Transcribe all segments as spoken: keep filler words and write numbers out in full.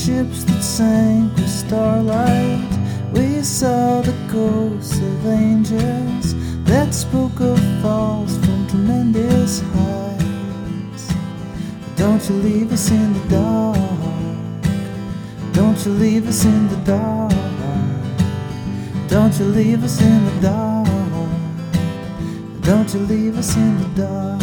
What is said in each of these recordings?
ships that sank with starlight. We saw the ghosts of angels that spoke of falls from tremendous heights. Don't you leave us in the dark. Don't you leave us in the dark. Don't you leave us in the dark. Don't you leave us in the dark.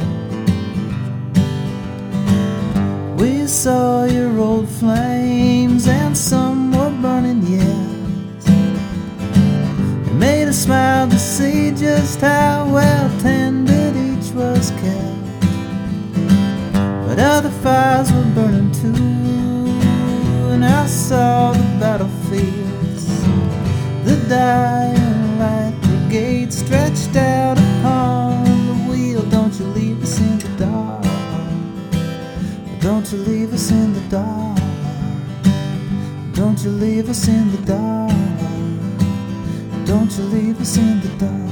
We saw your old flames and some were burning yet. It made us smile to see just how well tended each was kept. But other fires were burning too, and I saw the battlefields. The dying light brigade stretched out upon the wheel. Don't you leave us in the dark. Don't you leave us in the dark. Don't you leave us in the dark. Don't you leave us in the dark.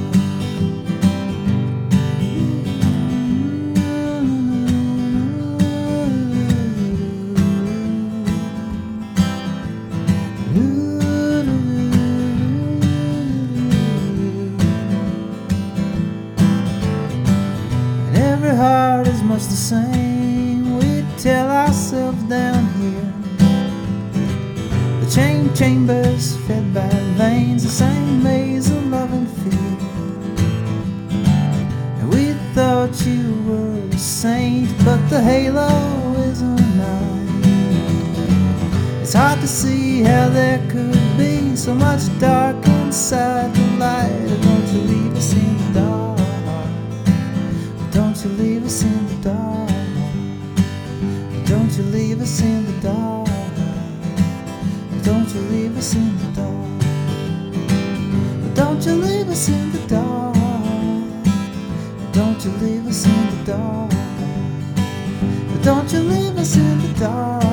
And every heart is much the same. We tell ourselves down here. The chain chambers fed by veins, the same maze of love and fear. And we thought you were a saint, but the halo is a night. It's hard to see how there could be so much dark inside the light. Don't you leave us in the dark. Don't you leave us in the dark. Don't you leave us in the dark. Don't you leave us in the dark. Don't you leave us in the dark. Don't you leave us in the dark. Don't you leave us in the dark.